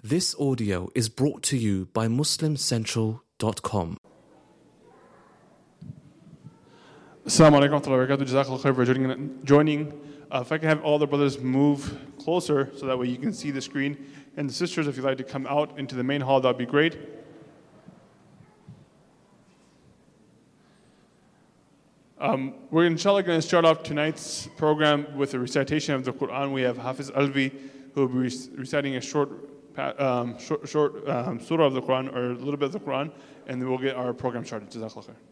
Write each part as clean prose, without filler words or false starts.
This audio is brought to you by MuslimCentral.com. Assalamu alaikum wa rahmatullahi wa barakatuh. Jazakallah khair for joining. If I can have all the brothers move closer so that way you can see the screen. And the sisters, if you'd like to come out into the main hall, that would be great. We're inshallah going to start off tonight's program with a recitation of the Quran. We have Hafiz Alvi who will be reciting a short surah of the Quran, or a little bit of the Quran, and then we'll get our program started. Jazakallah khair.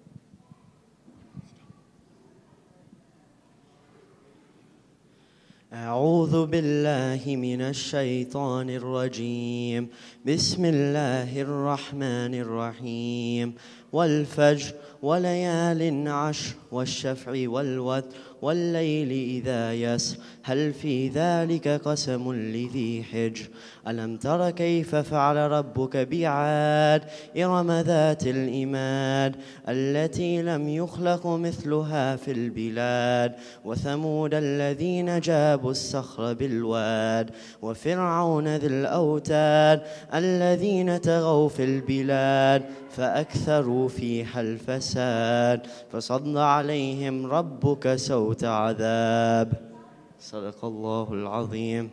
أعوذ بالله من الشيطان الرجيم بسم الله الرحمن الرحيم والفجر وليال عشر والشفع والوتر والليل إذا يسر هل في ذلك قسم لذي حجر ألم تر كيف فعل ربك بعاد إرم ذات الإماد التي لم يخلق مثلها في البلاد وثمود الذين جابوا الصخر بالواد وفرعون ذي الأوتاد الذين طغوا في البلاد فأكثروا فيها الفساد فصد عليهم ربك سوط عذاب صدق الله العظيم.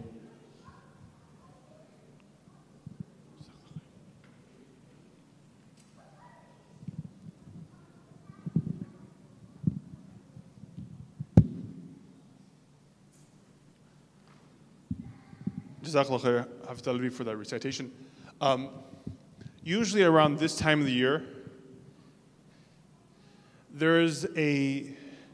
Jazakallah khair, Hafiz Alvi, for that recitation. Usually around this time of the year, there is a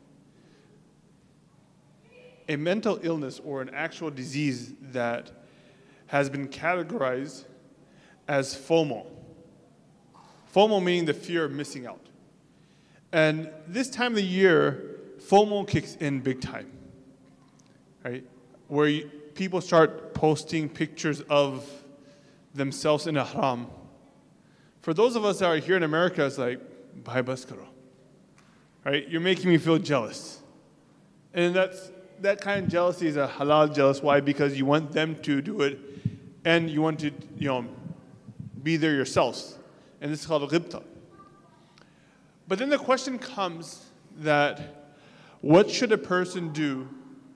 mental illness or an actual disease that has been categorized as FOMO. FOMO meaning the fear of missing out. And this time of the year, FOMO kicks in big time, right? Where people start posting pictures of themselves in ihram. For those of us that are here in America, it's like, bhai bas karo, right? You're making me feel jealous. And that kind of jealousy is a halal jealous. Why? Because you want them to do it, and you want to, be there yourselves. And this is called ghibta. But then the question comes that, what should a person do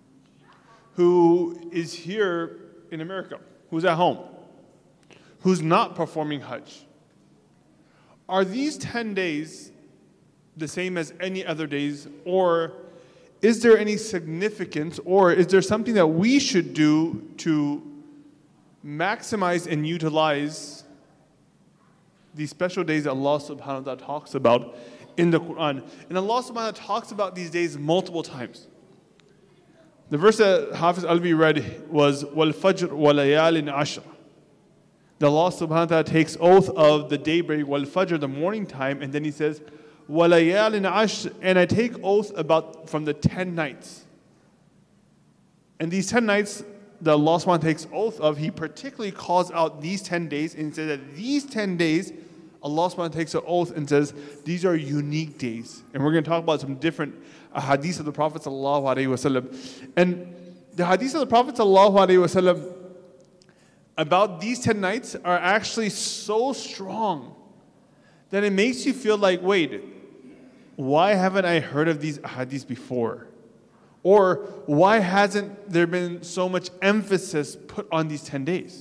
who is here in America, who's at home, who's not performing Hajj? Are these 10 days the same as any other days, or is there any significance, or is there something that we should do to maximize and utilize these special days that Allah subhanahu wa ta'ala talks about in the Quran? And Allah subhanahu wa ta'ala talks about these days multiple times. The verse that Hafiz Alvi read was وَالْفَجْرِ وَلَيَالٍ عَشْرٍ. That Allah subhanahu wa ta'ala takes oath of the daybreak, wal-fajr, the morning time, and then He says, وَلَيَالٍ عَشْرٍ, and I take oath from the 10 nights. And these 10 nights that Allah subhanahu wa ta'ala takes oath of, He particularly calls out these 10 days and says that these 10 days, Allah subhanahu wa ta'ala takes an oath and says, these are unique days. And we're going to talk about some different hadiths of the Prophet sallallahu alaihi wasallam. And the hadiths of the Prophet sallallahu alaihi wasallam about these 10 nights are actually so strong that it makes you feel like, wait, why haven't I heard of these hadiths before? Or why hasn't there been so much emphasis put on these 10 days?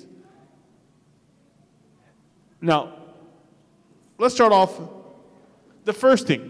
Now, let's start off the first thing.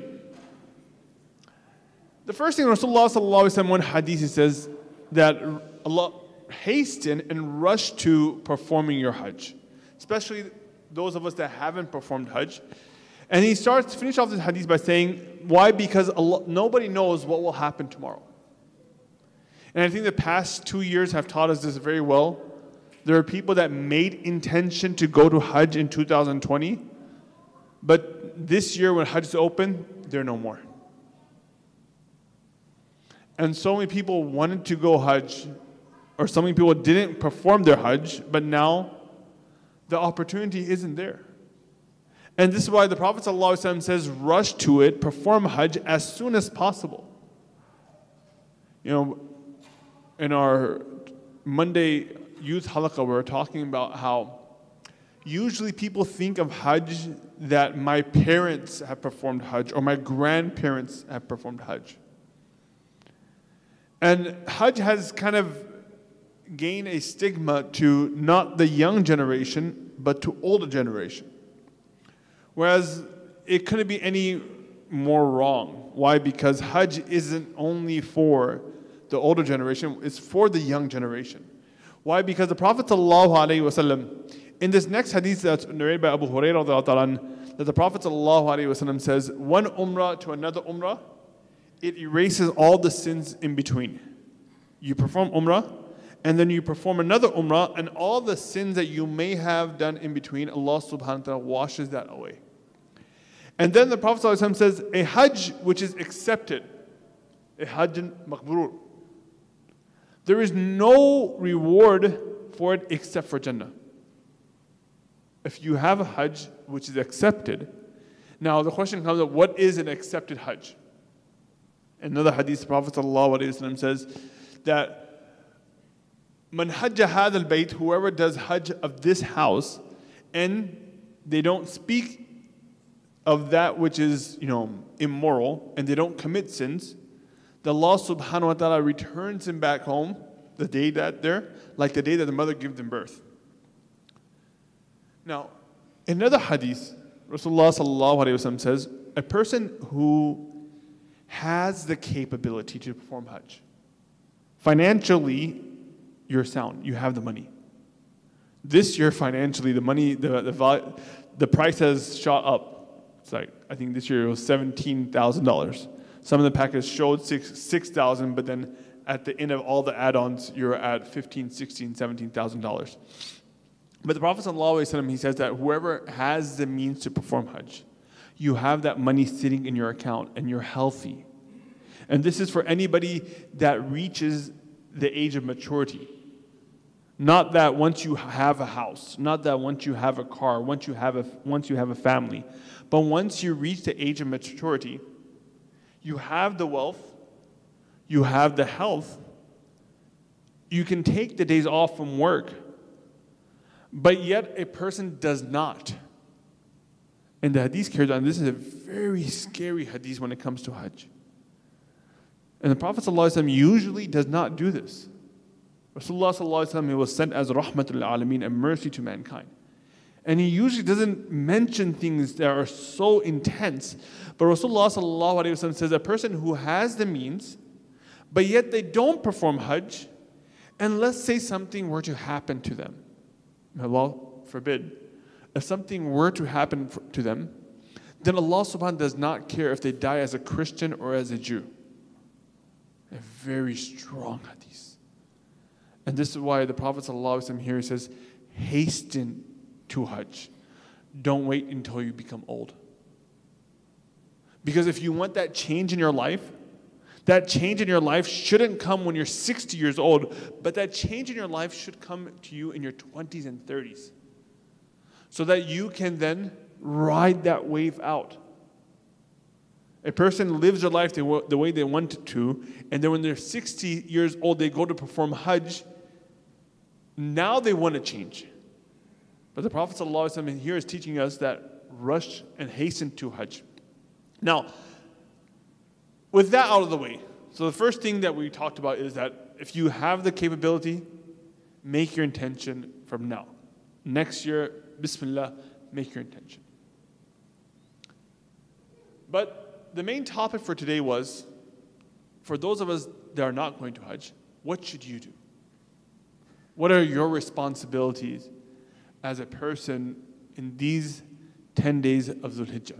The first thing, Rasulullah sallallahu alaihi wasallam, one hadith, he says that Allah hasten and rush to performing your Hajj, especially those of us that haven't performed Hajj. And he starts to finish off this hadith by saying, why? Because nobody knows what will happen tomorrow. And I think the past 2 years have taught us this very well. There are people that made intention to go to Hajj in 2020, but this year when Hajj is open, they're no more. And so many people wanted to go Hajj, or so many people didn't perform their Hajj, but now the opportunity isn't there. And this is why the Prophet ﷺ says, rush to it, perform Hajj as soon as possible. In our Monday youth halaqah, we were talking about how usually people think of Hajj that my parents have performed Hajj or my grandparents have performed Hajj. And Hajj has kind of gained a stigma to not the young generation, but to older generation. Whereas it couldn't be any more wrong. Why? Because Hajj isn't only for the older generation, it's for the young generation. Why? Because the Prophet ﷺ, in this next hadith that's narrated by Abu Hurairah, that the Prophet ﷺ says, one umrah to another umrah, it erases all the sins in between. You perform umrah, and then you perform another umrah, and all the sins that you may have done in between, Allah subhanahu wa ta'ala washes that away. And then the Prophet ﷺ says, a hajj which is accepted, a hajj maqbrur, there is no reward for it except for Jannah. If you have a hajj which is accepted, now the question comes up, what is an accepted hajj? Another hadith, the Prophet ﷺ says that man hajja hadha al-bayt, whoever does hajj of this house, and they don't speak of that which is, immoral, and they don't commit sins, the Allah subhanahu wa ta'ala returns him back home the day that like the day that the mother gave them birth. Now, in another hadith, Rasulullah sallallahu alayhi wa sallam says, a person who has the capability to perform Hajj, financially, you're sound, you have the money. This year, financially, the money, the price has shot up. It's like, I think this year it was $17,000. Some of the packages showed $6,000, but then at the end of all the add-ons, you're at $15,000, $16,000, $17,000. But the Prophet ﷺ, he says that whoever has the means to perform Hajj, you have that money sitting in your account and you're healthy. And this is for anybody that reaches the age of maturity. Not that once you have a house, not that once you have a car, once you have a family, but once you reach the age of maturity, you have the wealth, you have the health, you can take the days off from work, but yet a person does not. And the hadith carries on, this is a very scary hadith when it comes to Hajj. And the Prophet ﷺ usually does not do this. Rasulullah ﷺ, he was sent as rahmatul alameen, a mercy to mankind. And he usually doesn't mention things that are so intense. But Rasulullah ﷺ says a person who has the means, but yet they don't perform Hajj, and let's say something were to happen to them. Allah forbid. If something were to happen to them, then Allah subhanahu wa ta'ala does not care if they die as a Christian or as a Jew. A very strong hadith. And this is why the Prophet ﷺ here says, hasten to Hajj. Don't wait until you become old. Because if you want that change in your life, that change in your life shouldn't come when you're 60 years old, but that change in your life should come to you in your 20s and 30s. So that you can then ride that wave out. A person lives their life the way they want it to, and then when they're 60 years old, they go to perform Hajj. Now they want to change. But the Prophet ﷺ here is teaching us that rush and hasten to Hajj. Now, with that out of the way, so the first thing that we talked about is that if you have the capability, make your intention from now. Next year, Bismillah, make your intention. But the main topic for today was, for those of us that are not going to Hajj, what should you do? What are your responsibilities as a person in these 10 days of Dhul Hijjah?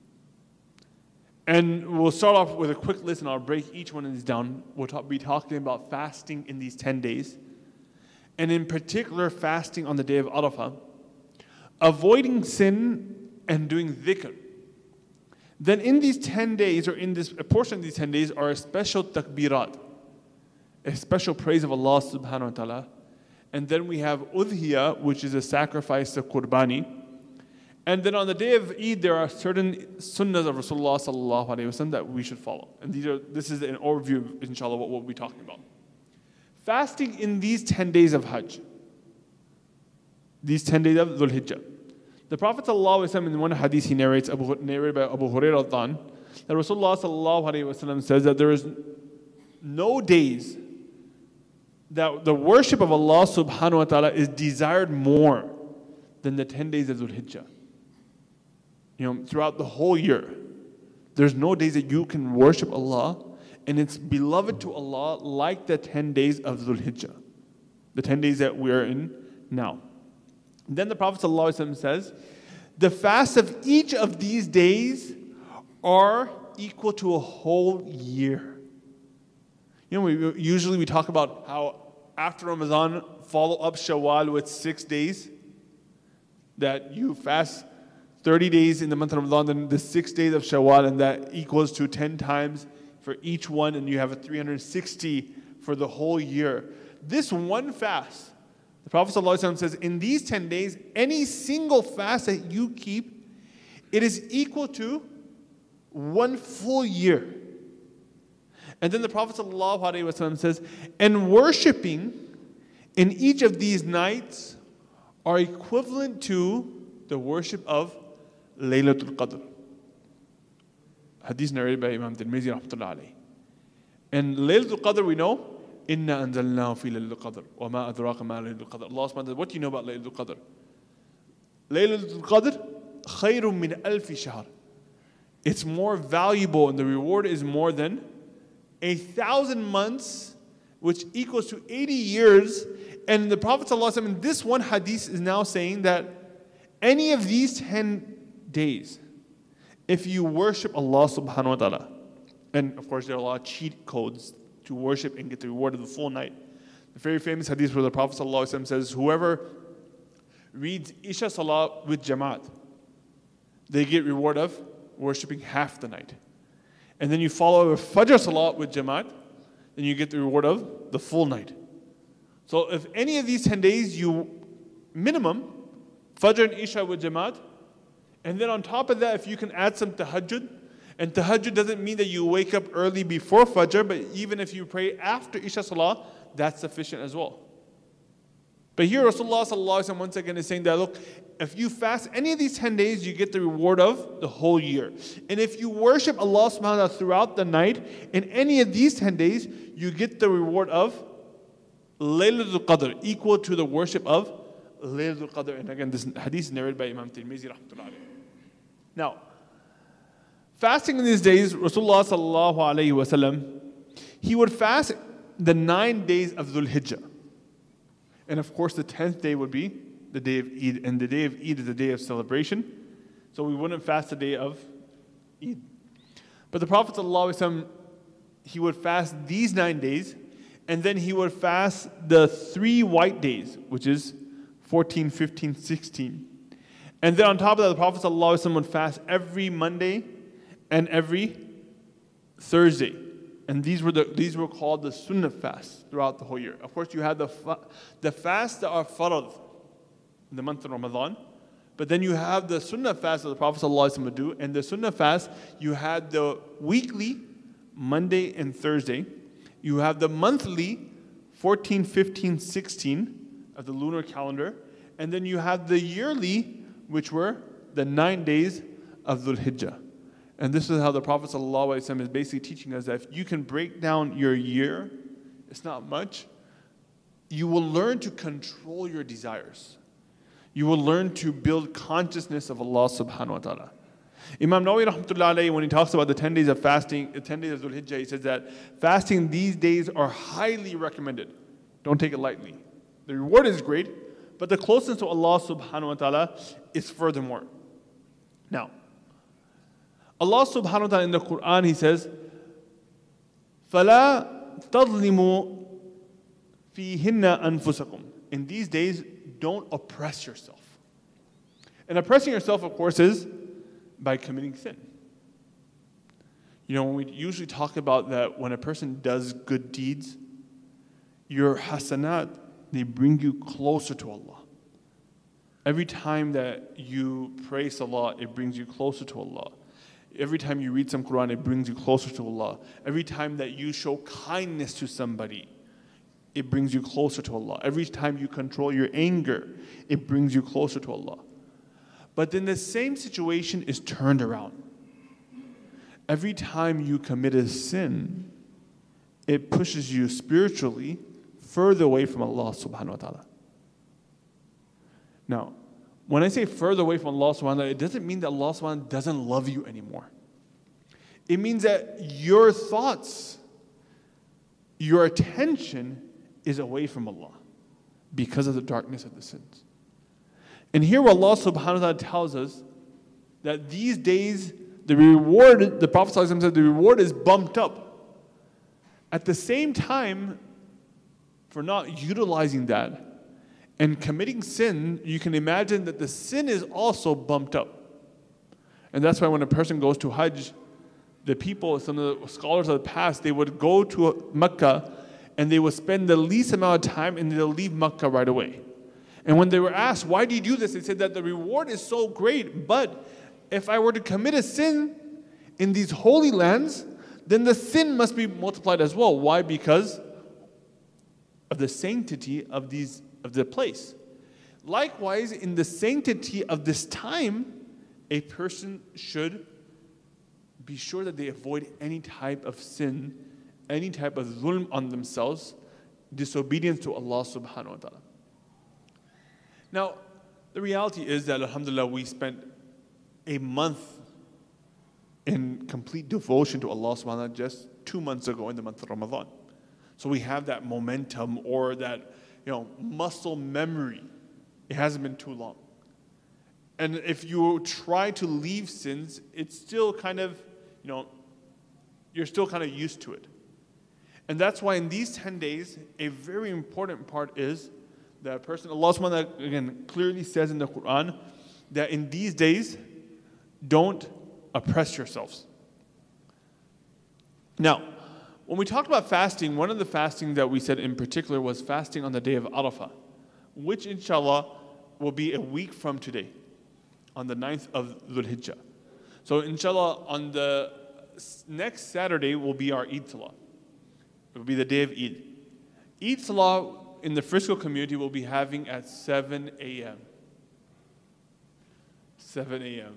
And we'll start off with a quick list, and I'll break each one of these down. We'll be talking about fasting in these 10 days, and in particular, fasting on the day of Arafah, avoiding sin, and doing dhikr. Then in these 10 days, or in this a portion of these 10 days, are a special takbirat, a special praise of Allah subhanahu wa ta'ala. And then we have udhiyah, which is a sacrifice of qurbani. And then on the day of Eid, there are certain sunnahs of Rasulullah sallallahu alayhi wa sallam that we should follow. And this is an overview, inshallah, what we'll be talking about. Fasting in these 10 days of Hajj, these 10 days of Dhul Hijjah. The Prophet ﷺ, in one hadith he narrates, narrated by Abu Hurairah, that Rasulullah ﷺ says that there is no days that the worship of Allah subhanahu wa ta'ala is desired more than the 10 days of Dhul Hijjah. Throughout the whole year, there's no days that you can worship Allah and it's beloved to Allah like the 10 days of Dhul Hijjah, the 10 days that we are in now. And then the Prophet ﷺ says, the fasts of each of these days are equal to a whole year. Usually we talk about how after Ramadan, follow up Shawwal with 6 days, that you fast 30 days in the month of Ramadan, then the 6 days of Shawwal, and that equals to 10 times for each one, and you have a 360 for the whole year. This one fast, the Prophet ﷺ says, in these 10 days, any single fast that you keep, it is equal to one full year. And then the Prophet ﷺ says, and worshipping in each of these nights are equivalent to the worship of Laylatul Qadr. Hadith narrated by Imam Tirmidhi rahmatullah alayhi. And Laylatul Qadr we know, Inna anzalnahu fi Laylatul Qadr, wa ma adraka ma Laylatul Qadr. Allah subhanahu wa ta'ala, what do you know about Laylatul Qadr? Laylatul Qadr, khayrun min alfi shahr. It's more valuable and the reward is more than 1,000 months, which equals to 80 years. And the Prophet ﷺ in this one hadith is now saying that any of these 10 days, if you worship Allah subhanahu wa ta'ala, and of course there are a lot of cheat codes to worship and get the reward of the full night. The very famous hadith where the Prophet ﷺ says, whoever reads Isha Salah with Jamaat, they get reward of worshiping half the night. And then you follow a Fajr Salah with Jamaat, then you get the reward of the full night. So if any of these 10 days you minimum Fajr and Isha with Jamaat, and then on top of that, if you can add some tahajjud, and tahajjud doesn't mean that you wake up early before Fajr, but even if you pray after Isha Salah, that's sufficient as well. But here Rasulullah ﷺ once again is saying that, look, if you fast any of these 10 days, you get the reward of the whole year. And if you worship Allah subhanahu wa ta'ala throughout the night, in any of these 10 days, you get the reward of Laylatul Qadr, equal to the worship of Laylatul Qadr. And again, this hadith is narrated by Imam Tirmidhi rahmatullah alayhi. Now, fasting in these days, Rasulullah sallallahu alayhi wa sallam, he would fast the 9 days of Dhul Hijjah. And of course, the 10th day would be the day of Eid. And the day of Eid is the day of celebration. So we wouldn't fast the day of Eid. But the Prophet ﷺ, he would fast these 9 days. And then he would fast the 3 white days, which is 14, 15, 16. And then on top of that, the Prophet ﷺ would fast every Monday and every Thursday. And these were called the Sunnah fasts throughout the whole year. Of course, you have the fasts that are farad in the month of Ramadan. But then you have the Sunnah fast that the Prophet ﷺ would do. And the Sunnah fast, you had the weekly, Monday and Thursday. You have the monthly, 14, 15, 16 of the lunar calendar. And then you have the yearly, which were the 9 days of Dhul Hijjah. And this is how the Prophet ﷺ is basically teaching us that if you can break down your year, it's not much, you will learn to control your desires. You will learn to build consciousness of Allah subhanahu wa ta'ala. Imam Nawawi rahmatullah alayhi, when he talks about the 10 days of fasting, the 10 days of Dhul Hijjah, he says that fasting these days are highly recommended. Don't take it lightly. The reward is great, but the closeness to Allah subhanahu wa ta'ala is furthermore. Now, Allah subhanahu wa ta'ala in the Quran, He says, فَلَا تَظْلِمُوا فِيهِنَّ أَنفُسَكُمْ. In these days, don't oppress yourself. And oppressing yourself, of course, is by committing sin. When we usually talk about that when a person does good deeds, your hasanat, they bring you closer to Allah. Every time that you pray salah, it brings you closer to Allah. Every time you read some Quran, it brings you closer to Allah. Every time that you show kindness to somebody, it brings you closer to Allah. Every time you control your anger, it brings you closer to Allah. But then the same situation is turned around. Every time you commit a sin, it pushes you spiritually further away from Allah subhanahu wa ta'ala. Now, when I say further away from Allah subhanahu wa ta'ala, it doesn't mean that Allah subhanahu wa ta'ala doesn't love you anymore. It means that your thoughts, your attention is away from Allah because of the darkness of the sins. And here Allah subhanahu wa ta'ala tells us that these days, the reward, the Prophet ﷺ said, the reward is bumped up. At the same time, for not utilizing that and committing sin, you can imagine that the sin is also bumped up. And that's why when a person goes to Hajj, the people, some of the scholars of the past, they would go to Mecca and they would spend the least amount of time and they'll leave Mecca right away. And when they were asked, why do you do this? They said that the reward is so great, but if I were to commit a sin in these holy lands, then the sin must be multiplied as well. Why? Because of the sanctity of the place. Likewise, in the sanctity of this time, a person should be sure that they avoid any type of sin, any type of zulm on themselves, disobedience to Allah subhanahu wa ta'ala. Now, the reality is that, alhamdulillah, we spent a month in complete devotion to Allah subhanahu wa ta'ala just 2 months ago in the month of Ramadan. So we have that momentum or that, muscle memory. It hasn't been too long. And if you try to leave sins, it's still kind of, you're still kind of used to it. And that's why in these 10 days, a very important part is that a person, Allah subhanahu wa ta'ala, again, clearly says in the Quran that in these days, don't oppress yourselves. Now, when we talked about fasting, one of the fasting that we said in particular was fasting on the day of Arafah, which inshallah will be a week from today, on the 9th of Dhul Hijjah. So inshallah, on the next Saturday will be our Eid Salah. It will be the day of Eid. Eid Salah in the Frisco community will be having at 7 a.m. 7 a.m.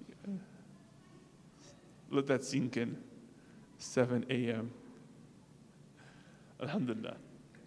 Let that sink in. 7 a.m. Alhamdulillah.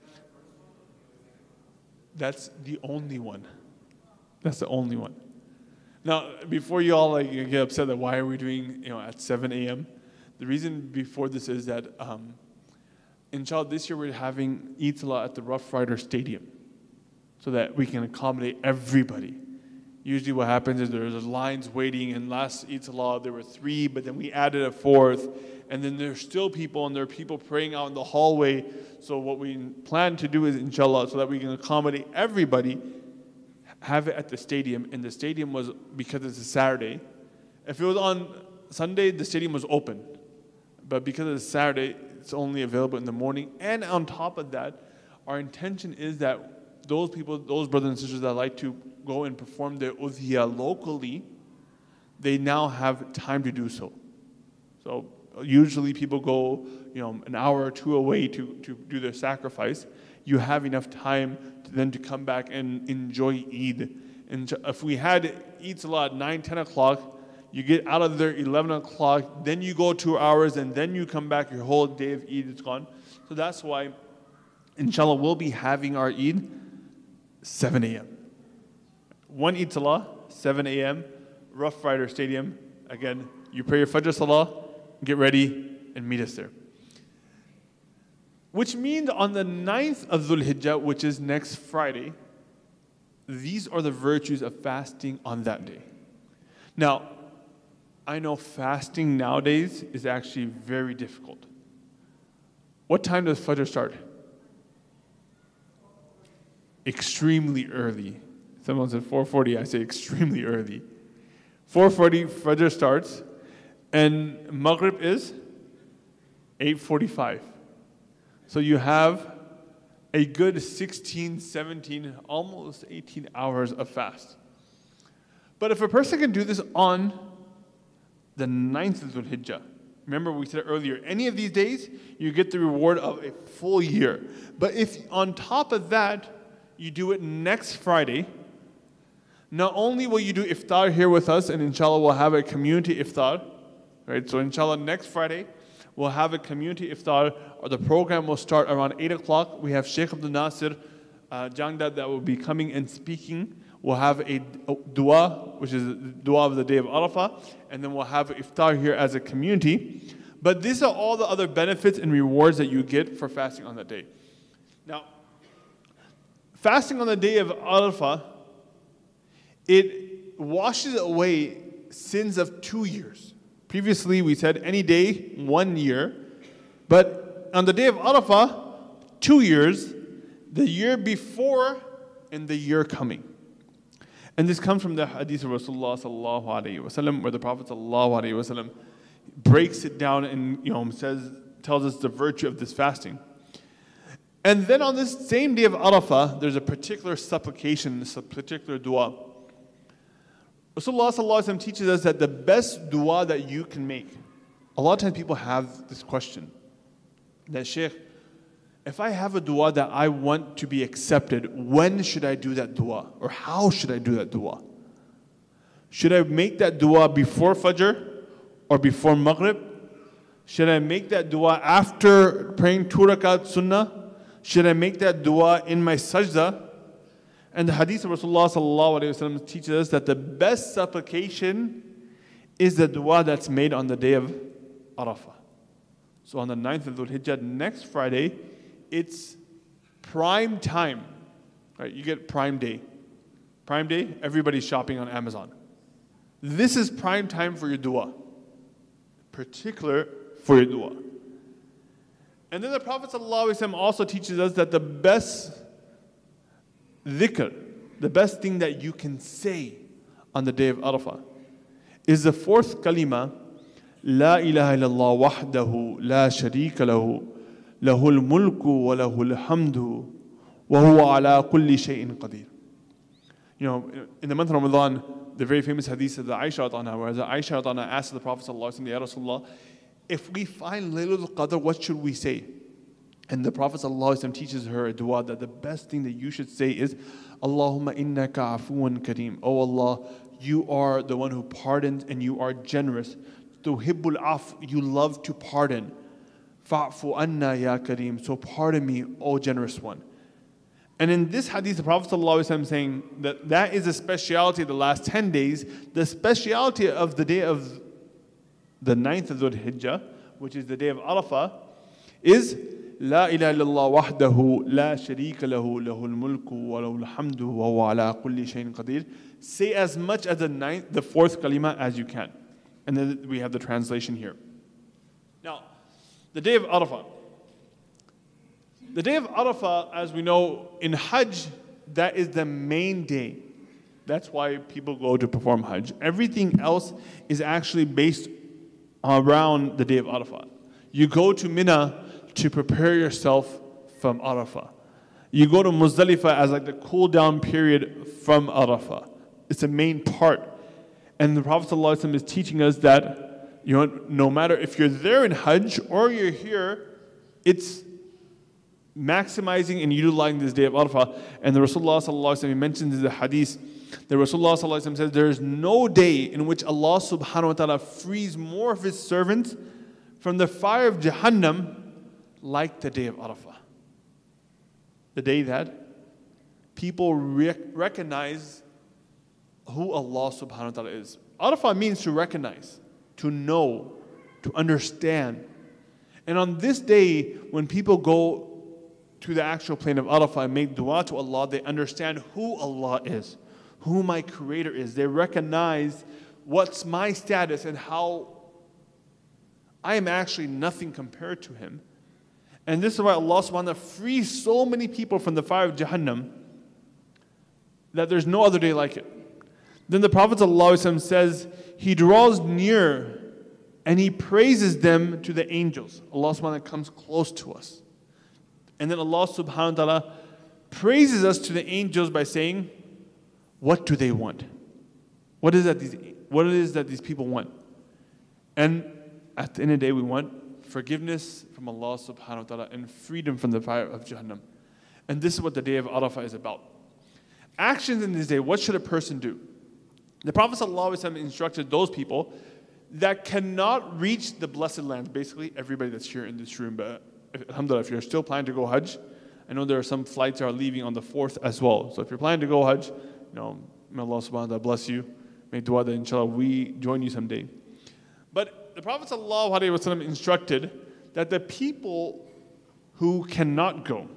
That's the only one. That's the only one. Now, before you all get upset that why are we doing at 7 a.m., the reason before this is that inshallah this year we're having Eid Salah at the Rough Rider Stadium so that we can accommodate everybody. Usually what happens is there's lines waiting, and last Eid Salah there were 3, but then we added a 4th, and then there's still people, and there are people praying out in the hallway. So what we plan to do is, inshallah, so that we can accommodate everybody, have it at the stadium. And the stadium was, because it's a Saturday, if it was on Sunday, the stadium was open. But because it's Saturday, it's only available in the morning. And on top of that, our intention is that those people, those brothers and sisters that like to go and perform their udhiyah locally, they now have time to do so. So usually people go, an hour or 2 away to do their sacrifice. You have enough time to come back and enjoy Eid. And if we had Eid Salah at 9, 10 o'clock, you get out of there 11 o'clock, then you go 2 hours, and then you come back, your whole day of Eid is gone. So that's why, inshallah, we'll be having our Eid 7 a.m. One Eid Salah, 7 a.m., Rough Rider Stadium. Again, you pray your Fajr Salah, get ready, and meet us there. Which means on the 9th of Dhul Hijjah, which is next Friday, these are the virtues of fasting on that day. Now, I know fasting nowadays is actually very difficult. What time does Fajr start? Extremely early. Someone said 4:40, I say extremely early. 4:40 Fajr starts, and Maghrib is 8:45. So you have a good 16, 17, almost 18 hours of fast. But if a person can do this on the 9th of Dhul Hijjah, remember we said earlier, any of these days, you get the reward of a full year. But if on top of that, you do it next Friday, Not only will you do iftar here with us, and inshallah we'll have a community iftar, right? So inshallah next Friday, we'll have a community iftar, or the program will start around 8 o'clock. We have Sheikh Abdul Nasir Jangda that will be coming and speaking. We'll have a dua, which is the dua of the day of Arafah, and then we'll have iftar here as a community. But these are all the other benefits and rewards that you get for fasting on that day. Now, fasting on the day of Arafah, it washes away sins of 2 years. Previously, we said any day, 1 year. But on the day of Arafah, 2 years, the year before and the year coming. And this comes from the hadith of Rasulullah sallallahu alaihi wasallam, where the Prophet sallallahu alaihi wasallam breaks it down and tells us the virtue of this fasting. And then on this same day of Arafah, there's a particular supplication, a particular dua. Rasulullah sallallahu alaihi wasallam teaches us that the best dua that you can make. A lot of times people have this question, that Shaykh, if I have a dua that I want to be accepted, when should I do that dua? Or how should I do that dua? Should I make that dua before Fajr or before Maghrib? Should I make that dua after praying 2 rakat sunnah? Should I make that dua in my sajda? And the hadith of Rasulullah sallallahu alaihi wasallam teaches us that the best supplication is the dua that's made on the day of Arafah. So on the 9th of Dhul Hijjah, next Friday, it's prime time. Right? You get Prime Day. Prime Day, everybody's shopping on Amazon. This is prime time for your dua. Particular for your dua. And then the Prophet ﷺ also teaches us that the best dhikr, the best thing that you can say on the day of Arafah, is the fourth kalima, La ilaha illallah wahdahu la sharika lahu, lahul mulku wa lahul hamdu, wa huwa ala kulli shay'in qadir. You know, in the month of Ramadan, the very famous hadith of the Aisha radhiyallahu anha, where the Aisha radhiyallahu anha asked the Prophet sallallahu alaihi wasallam, Ya Rasulullah, if we find Laylatul Qadr, what should we say? And the Prophet ﷺ teaches her a dua that the best thing that you should say is, Allahumma innaka afuwan kareem. Oh Allah, you are the one who pardons and you are generous. Tuhibbul af, you love to pardon. Fa'fu anna ya kareem. So pardon me, O generous one. And in this hadith, the Prophet ﷺ saying that is a speciality of the last 10 days. The speciality of the day of the 9th of Dhul Hijjah, which is the day of Arafah, is La ilaha illallah wahdahu la sharika lahu lahul mulku wa lahul hamdu wa huwa ala kulli shay'in qadir. Say as much as the fourth kalima as you can. And then we have the translation here. Now, the day of Arafah. The day of Arafah, as we know, in Hajj, that is the main day. That's why people go to perform Hajj. Everything else is actually based around the day of Arafah. You go to Mina to prepare yourself from Arafah. You go to Muzdalifah as like the cool down period from Arafah. It's a main part. And the Prophet ﷺ is teaching us that, you know, no matter if you're there in Hajj or you're here, it's maximizing and utilizing this day of Arafah. And the Rasulullah ﷺ mentions in the hadith, the Rasulullah ﷺ says there is no day in which Allah subhanahu wa ta'ala frees more of His servants from the fire of Jahannam like the day of Arafah. The day that people recognize who Allah subhanahu wa ta'ala is. Arafah means to recognize, to know, to understand. And on this day, when people go to the actual plane of Arafah and make dua to Allah, they understand who Allah is, who my Creator is. They recognize what's my status and how I am actually nothing compared to Him. And this is why Allah subhanahu wa ta'ala frees so many people from the fire of Jahannam that there's no other day like it. Then the Prophet ﷺ says, He draws near and He praises them to the angels. Allah subhanahu wa ta'ala comes close to us. And then Allah subhanahu wa ta'ala praises us to the angels by saying, what do they want? What is it that these people want? And at the end of the day, we want forgiveness from Allah subhanahu wa ta'ala and freedom from the fire of Jahannam. And this is what the day of Arafah is about. actions in this day, what should a person do? The Prophet ﷺ instructed those people that cannot reach the blessed land, basically everybody that's here in this room, but alhamdulillah, if you're still planning to go Hajj, I know there are some flights that are leaving on the 4th as well. So if you're planning to go Hajj, may Allah subhanahu wa ta'ala bless you. Make dua that inshallah we join you someday. But the Prophet ﷺ instructed that the people who cannot go,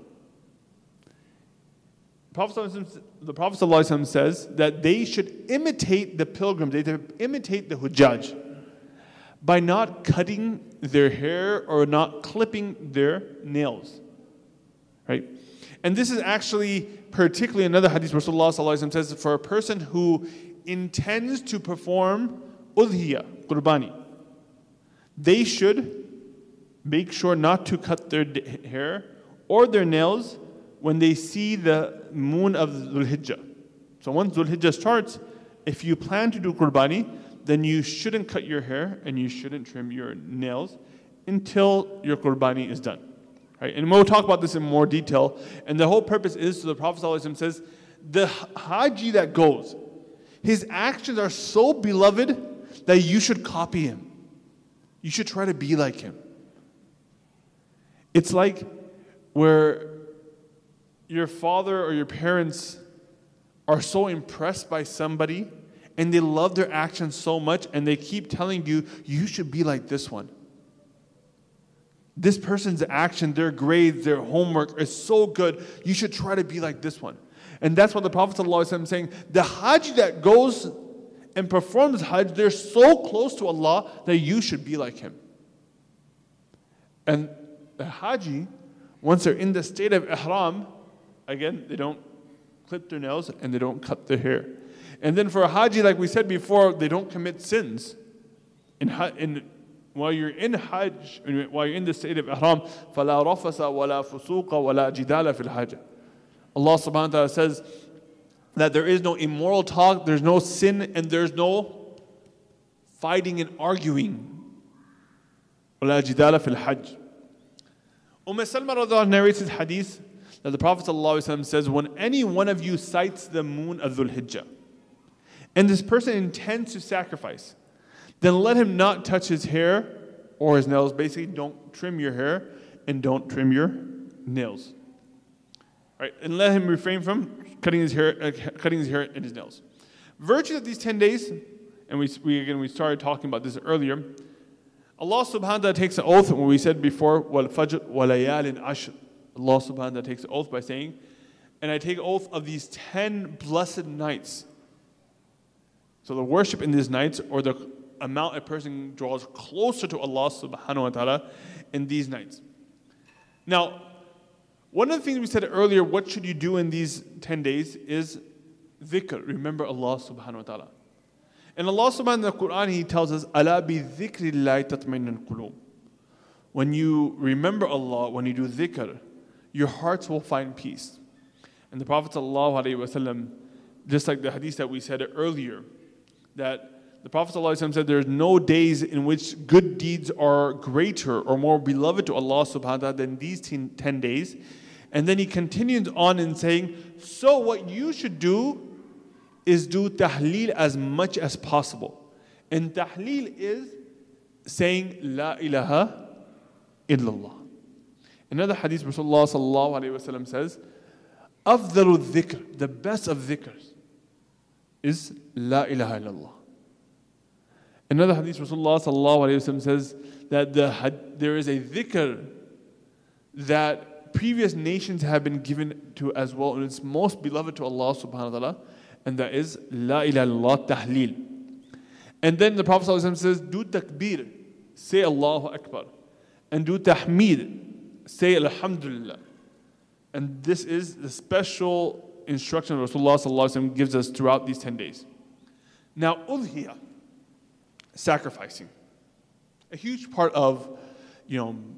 the Prophet ﷺ says that they should imitate the pilgrims, they should imitate the Hujjaj by not cutting their hair or not clipping their nails. Right? And this is actually particularly another hadith Rasulullah ﷺ says for a person who intends to perform udhiyah, qurbani, they should make sure not to cut their hair or their nails when they see the moon of Dhul Hijjah. So once Dhul Hijjah starts, if you plan to do qurbani, then you shouldn't cut your hair and you shouldn't trim your nails until your qurbani is done. Right? And we'll talk about this in more detail. And the whole purpose is, so the Prophet ﷺ says, the Haji that goes, his actions are so beloved that you should copy him. You should try to be like him. It's like where your father or your parents are so impressed by somebody and they love their actions so much and they keep telling you, you should be like this one. This person's action, their grades, their homework is so good, you should try to be like this one. And that's what the Prophet ﷺ is saying. The Hajj that goes and performs Hajj, they're so close to Allah that you should be like him. And the Haji, once they're in the state of Ihram, again, they don't clip their nails and they don't cut their hair. And then for a Haji, like we said before, they don't commit sins. While you're in Hajj, while you're in the state of Ihram, فَلَا رَفَسَ وَلَا فُسُوقَ وَلَا جِدَالَ فِي الْحَجِّ. Allah subhanahu wa ta'ala says that there is no immoral talk, there's no sin, and there's no fighting and arguing. وَلَا جِدَالَ فِي الْحَجِّ. Salma radhiyallahu anha narrates this hadith that the Prophet ﷺ says, when any one of you sights the moon of Dhul Hijjah, and this person intends to sacrifice, then let him not touch his hair or his nails. Basically, don't trim your hair and don't trim your nails. Right? And let him refrain from cutting his hair and his nails. Virtue of these 10 days, and we started talking about this earlier, Allah subhanahu wa ta'ala takes an oath, when we said before, وَالْفَجْرِ وَلَيَالٍ عَشْرٍ. Allah subhanahu wa ta'ala takes an oath by saying, and I take oath of these 10 blessed nights. So the worship in these nights, or the amount a person draws closer to Allah subhanahu wa ta'ala in these nights. Now, one of the things we said earlier, what should you do in these 10 days is dhikr, remember Allah subhanahu wa ta'ala. And Allah subhanahu in the Quran, He tells us, أَلَا بِذِكْرِ اللَّهِ تَطْمَئِنُّ الْقُلُوبُ. When you remember Allah, when you do dhikr, your hearts will find peace. And the Prophet ﷺ, just like the hadith that we said earlier, that the Prophet ﷺ said there's no days in which good deeds are greater or more beloved to Allah subhanahu wa ta'ala than these 10 days. And then he continues on in saying, so what you should do is do tahleel as much as possible. And tahleel is saying La ilaha illallah. Another hadith, Rasulullah sallallahu alayhi wa sallam says, أفضل الذكر, the best of dhikrs is La ilaha illallah. Another hadith, Rasulullah sallallahu alayhi wa sallam says that there is a dhikr that previous nations have been given to as well, and it's most beloved to Allah subhanahu wa ta'ala, and that is La ilaha illallah, tahleel. And then the Prophet sallallahu alayhi wa sallam says, do takbir, say Allahu Akbar, and do tahmeed, say Alhamdulillah. And this is the special instruction Rasulullah sallallahu alaihi wasallam gives us throughout these 10 days. Now, udhiyah, sacrificing, a huge part of, Eid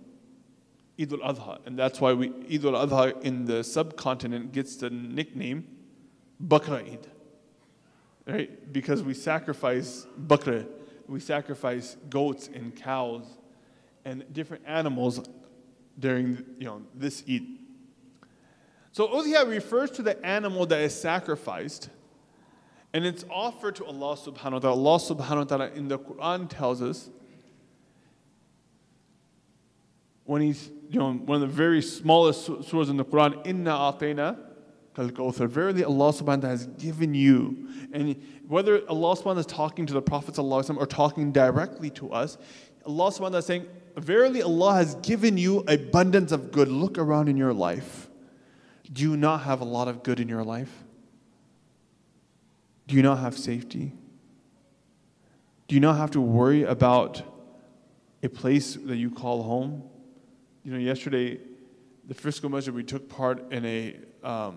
al-Adha, and that's why Eid al-Adha in the subcontinent gets the nickname Bakra Eid, right? Because we sacrifice bakra, we sacrifice goats and cows and different animals during this Eid. So udhiyah refers to the animal that is sacrificed, and it's offered to Allah subhanahu wa ta'ala. Allah subhanahu wa ta'ala in the Quran tells us, when he's, one of the very smallest surahs in the Quran, Inna a'tayna kal kawthar. Verily Allah subhanahu wa ta'ala has given you. And whether Allah subhanahu wa ta'ala is talking to the Prophet sallallahu alaihi wasallam or talking directly to us, Allah subhanahu wa ta'ala is saying, verily Allah has given you abundance of good. Look around in your life. Do you not have a lot of good in your life? Do you not have safety? Do you not have to worry about a place that you call home? Yesterday, the Frisco Masjid, we took part in an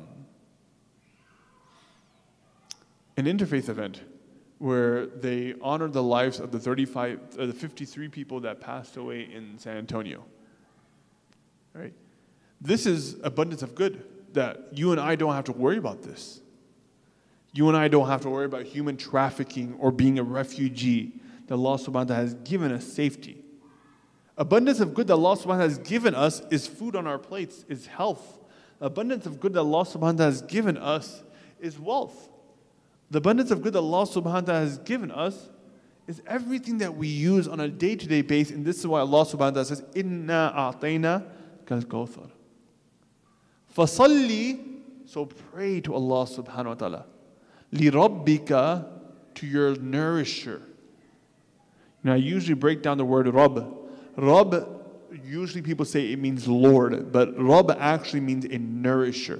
interfaith event where they honored the lives of the 53 people that passed away in San Antonio. Right? This is abundance of good, that you and I don't have to worry about this. You and I don't have to worry about human trafficking or being a refugee. That Allah subhanahu wa ta'ala has given us safety. Abundance of good that Allah subhanahu wa ta'ala has given us is food on our plates, is health. Abundance of good that Allah subhanahu wa ta'ala has given us is wealth. The abundance of good that Allah subhanahu wa ta'ala has given us is everything that we use on a day-to-day basis. And this is why Allah subhanahu wa ta'ala says, Inna a'tayna kal kawthar. Fasalli, so pray to Allah subhanahu wa ta'ala. Li rabbika, to your nourisher. Now I usually break down the word Rabb. Rabb, usually people say it means Lord, but Rabb actually means a nourisher.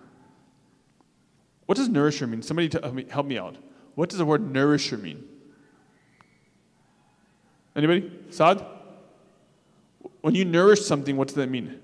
What does nourisher mean? Somebody help me out. What does the word nourisher mean? Anybody? Saad? When you nourish something, what does that mean?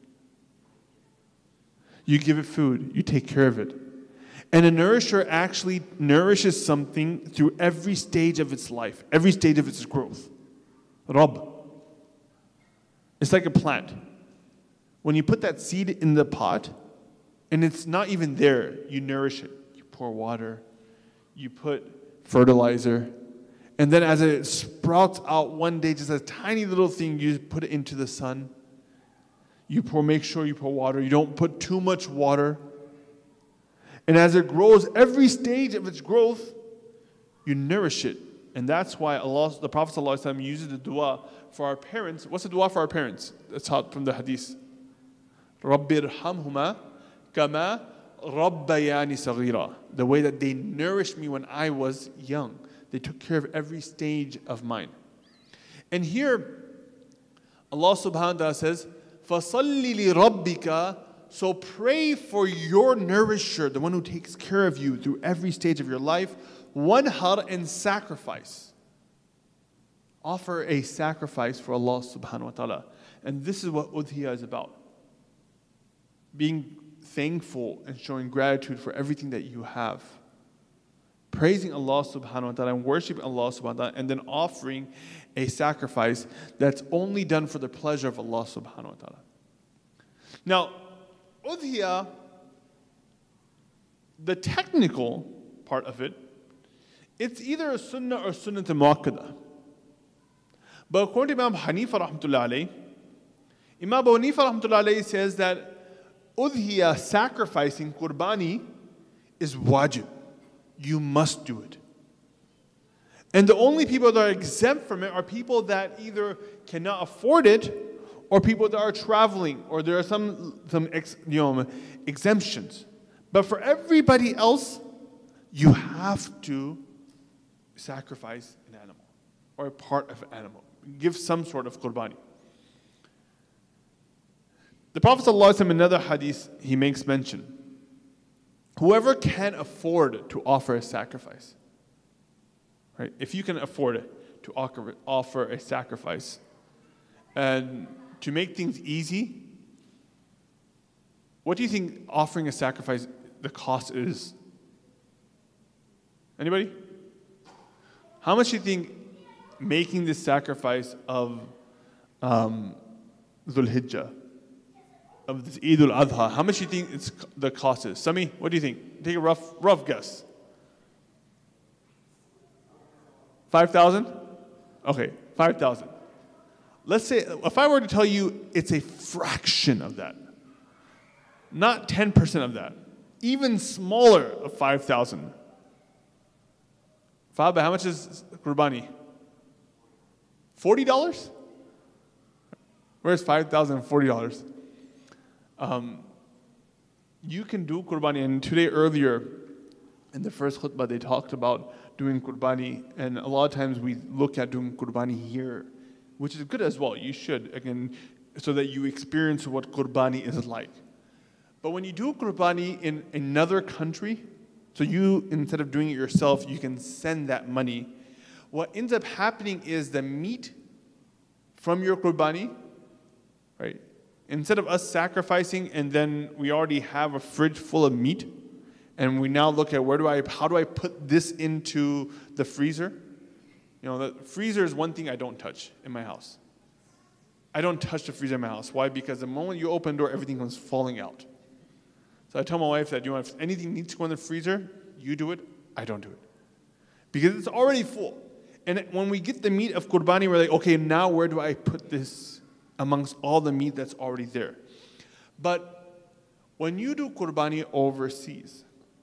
You give it food. You take care of it. And a nourisher actually nourishes something through every stage of its life, every stage of its growth. Rabb. It's like a plant. When you put that seed in the pot, and it's not even there, you nourish it. You pour water, you put fertilizer, and then as it sprouts out one day, just a tiny little thing, you put it into the sun. Make sure you pour water. You don't put too much water. And as it grows, every stage of its growth, you nourish it. And that's why the Prophet ﷺ uses the dua for our parents. What's the dua for our parents? That's taught from the hadith. رَبِّ ارْحَمْهُمَا كَمَا رَبَّيَانِ صَغِيرًا. The way that they nourished me when I was young. They took care of every stage of mine. And here, Allah subhanahu wa ta'ala says, فَصَلِّ لِرَبِّكَ. So pray for your nourisher, the one who takes care of you through every stage of your life. Wanhar, and sacrifice. Offer a sacrifice for Allah subhanahu wa ta'ala. And this is what udhiyah is about. Being thankful and showing gratitude for everything that you have. Praising Allah subhanahu wa ta'ala and worshiping Allah subhanahu wa ta'ala, and then offering a sacrifice that's only done for the pleasure of Allah subhanahu wa ta'ala. Now, udhiyah, the technical part of it, it's either a sunnah or sunnah mu'akkada. But according to Imam Hanifa rahmatullah alayhi, Imam Abu Hanifa rahmatullah alayhi says that udhiyah, sacrificing, qurbani, is wajib. You must do it. And the only people that are exempt from it are people that either cannot afford it, or people that are traveling, or there are some exemptions. But for everybody else, you have to sacrifice an animal or a part of an animal. Give some sort of qurbani. The Prophet ﷺ in another hadith, he makes mention, whoever can afford to offer a sacrifice, right? If you can afford it to offer a sacrifice, and to make things easy, what do you think offering a sacrifice, the cost is? Anybody? How much do you think making this sacrifice of Dhul Hijjah, of this Eid al-Adha, how much do you think the cost is? Sami, what do you think? Take a rough guess. 5,000? Okay, 5,000. Let's say, if I were to tell you it's a fraction of that, Not 10% of that. Even smaller of 5,000. Faba, how much is Qurbani? $40? Where's $5,040? You can do Qurbani. And today earlier, in the first khutbah, they talked about doing Qurbani. And a lot of times we look at doing Qurbani here, which is good as well. You should, again, so that you experience what Qurbani is like. But when you do Qurbani in another country, so you, instead of doing it yourself, you can send that money. What ends up happening is the meat from your Qurbani, right? Instead of us sacrificing and then we already have a fridge full of meat, and we now look at how do I put this into the freezer? You know, the freezer is one thing I don't touch in my house. I don't touch the freezer in my house. Why? Because the moment you open the door, everything comes falling out. So I tell my wife that, if anything needs to go in the freezer, you do it, I don't do it. Because it's already full. And when we get the meat of Qurbani, we're like, okay, now where do I put this amongst all the meat that's already there? But when you do Qurbani overseas,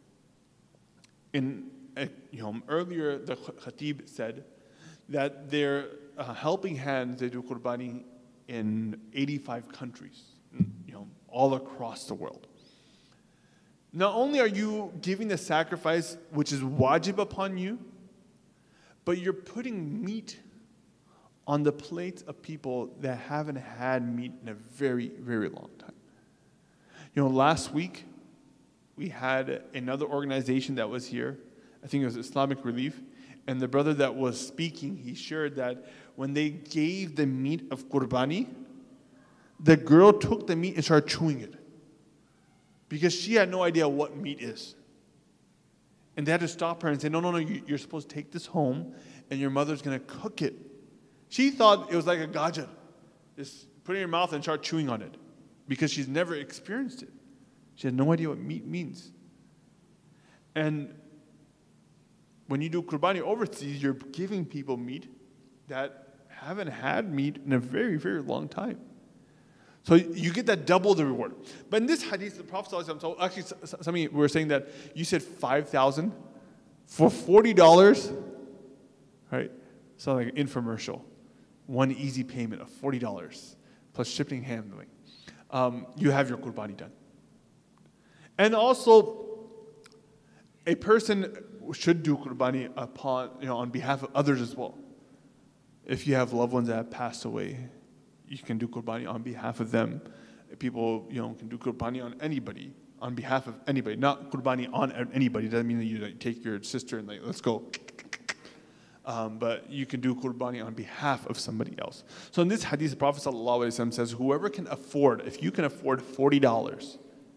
earlier the Khatib said that they're helping hands, they do Qurbani in 85 countries, all across the world. Not only are you giving the sacrifice, which is wajib upon you, but you're putting meat on the plates of people that haven't had meat in a very, very long time. Last week, we had another organization that was here. I think it was Islamic Relief. And the brother that was speaking, he shared that when they gave the meat of Qurbani, the girl took the meat and started chewing it, because she had no idea what meat is. And they had to stop her and say, no, you're supposed to take this home and your mother's going to cook it. She thought it was like a gajar. Just put it in your mouth and start chewing on it, because she's never experienced it. She had no idea what meat means. And when you do Qurbani overseas, you're giving people meat that haven't had meat in a very, very long time. So you get that double the reward. But in this hadith, the Prophet ﷺ, actually, some of you were saying that you said 5,000 for $40, right? So like an infomercial, one easy payment of $40 plus shipping, handling. You have your Qurbani done. And also, a person should do Qurbani on behalf of others as well. If you have loved ones that have passed away, you can do Qurbani on behalf of them. People, can do Qurbani on anybody, on behalf of anybody. Not Qurbani on anybody. Doesn't mean that you take your sister and let's go. But you can do Qurbani on behalf of somebody else. So in this hadith, the Prophet ﷺ says, whoever can afford, if you can afford $40,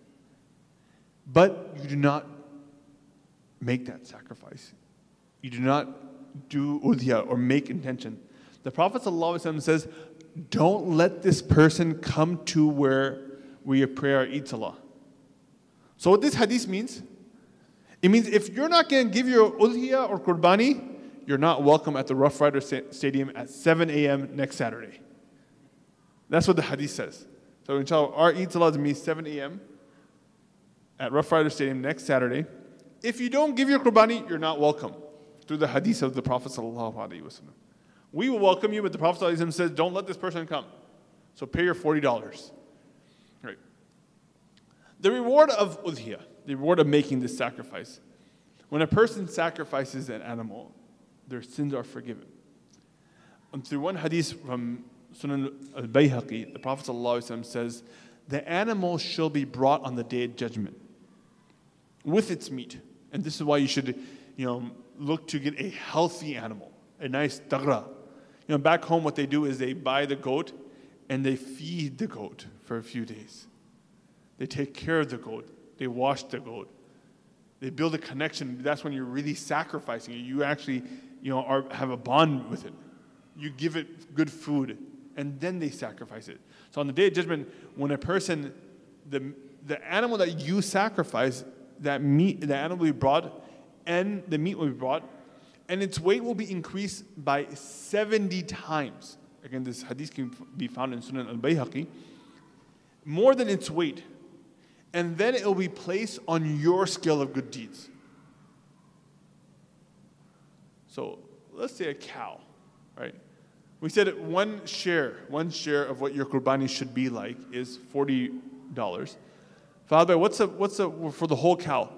but you do not make that sacrifice, you do not do udhiyah or make intention, the Prophet ﷺ says, don't let this person come to where we pray our Eid Salah. So what this hadith means, it means if you're not going to give your udhiyah or Qurbani, you're not welcome at the Rough Rider Stadium at 7 a.m. next Saturday. That's what the hadith says. So inshallah, our Eid Salah is going to be 7 a.m. at Rough Rider Stadium next Saturday. If you don't give your Qurbani, you're not welcome, through the hadith of the Prophet ﷺ. We will welcome you, but the Prophet ﷺ says, don't let this person come. So pay your $40. Right. The reward of udhiyah, the reward of making this sacrifice. When a person sacrifices an animal, their sins are forgiven. And through one hadith from Sunan al-Bayhaqi, the Prophet ﷺ says, the animal shall be brought on the day of judgment with its meat. And this is why you should, look to get a healthy animal, a nice dagra. Back home what they do is they buy the goat and they feed the goat for a few days. They take care of the goat. They wash the goat. They build a connection. That's when you're really sacrificing it. You actually, have a bond with it. You give it good food, and then they sacrifice it. So on the day of judgment, when a person, the animal that you sacrifice, the animal will be brought, and the meat will be brought, and its weight will be increased by 70 times. Again, this hadith can be found in Sunan al-Bayhaqi. More than its weight. and then it will be placed on your scale of good deeds. So let's say a cow, right? We said one share of what your qurbani should be like is $40. Father, what's for the whole cow?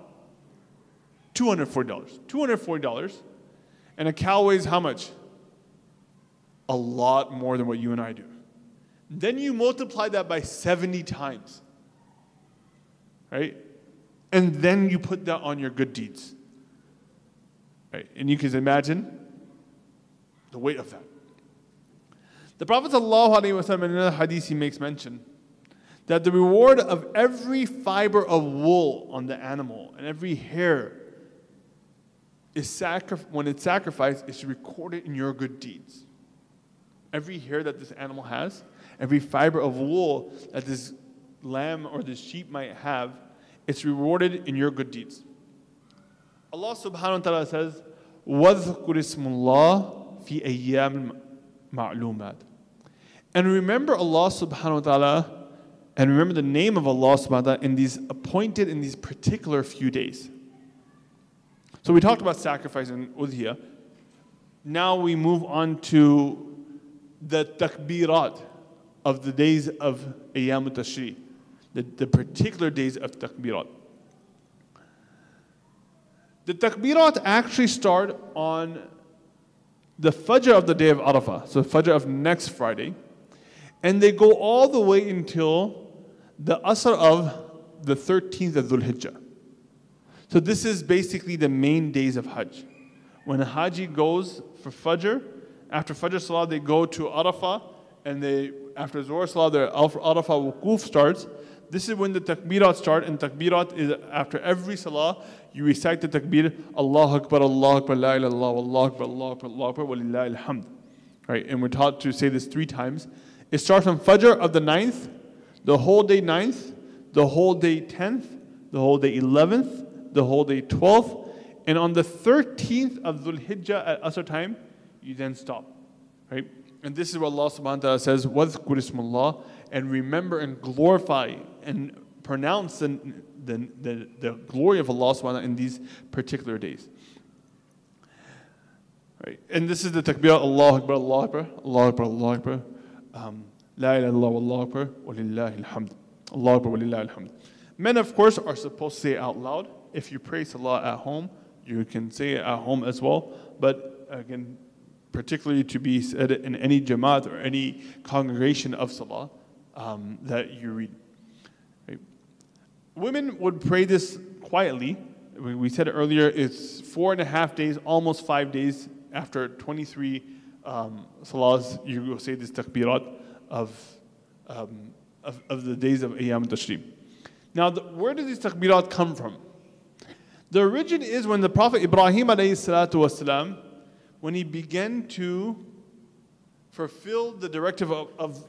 $240. $240. And a cow weighs how much? A lot more than what you and I do. Then you multiply that by 70 times. Right? And then you put that on your good deeds. Right? And you can imagine the weight of that. The Prophet ﷺ in another hadith he makes mention that the reward of every fiber of wool on the animal and every hair is when it's sacrificed, it's recorded in your good deeds. Every hair that this animal has, every fiber of wool that this lamb or this sheep might have, it's rewarded in your good deeds. Allah subhanahu wa ta'ala says, وَاذْكُرِ اسْمُ اللَّهِ فِي أَيَّامٍ مَعْلُومَاتٍ. And remember Allah subhanahu wa ta'ala, and remember the name of Allah subhanahu wa ta'ala in these particular few days. So we talked about sacrifice and udhiyah. Now we move on to the takbirat of the days of Ayyam al-Tashri', the particular days of takbirat. The takbirat actually start on the Fajr of the day of Arafah, so Fajr of next Friday, and they go all the way until the Asr of the 13th of Dhul Hijjah. So this is basically the main days of Hajj. When a Haji goes for Fajr, after Fajr Salah they go to Arafah, and after Zuhr Salah their Arafah Wukuf starts. This is when the takbirat start, and takbirat is after every Salah, you recite the takbir, Allahu Akbar, la ilaha illallah, Allahu Akbar, Allahu Akbar, wa lillahi alhamd. Right, and we're taught to say this 3 times. It starts on Fajr of the 9th, the whole day 9th, the whole day 10th, the whole day 11th, the whole day 12th, and on the 13th of Dhul Hijjah at Asr time, you then stop. Right? And this is what Allah subhanahu wa ta'ala says, وَاذْكُرِ اسْمَ اللَّهِ, and remember and glorify and pronounce the glory of Allah subhanahu wa ta'ala in these particular days. Right? And this is the takbir, Allahu Akbar, Allahu Akbar, Allahu Akbar, Allahu Akbar, La ilaha illallah, Allahu Akbar, wa lillahi alhamd. Allahu Akbar, wa lillahi alhamd. Men, of course, are supposed to say it out loud. If you pray Salah at home, you can say it at home as well. But again, particularly to be said in any Jamaat or any congregation of Salah that you read. Right? Women would pray this quietly. We said earlier, it's 4.5 days, almost 5 days after 23 Salahs, you will say this takbirat of the days of Ayyam al-Tashri'. Now, where does this takbirat come from? The origin is when the Prophet Ibrahim alayhi salatu wasalam, when he began to fulfill the directive of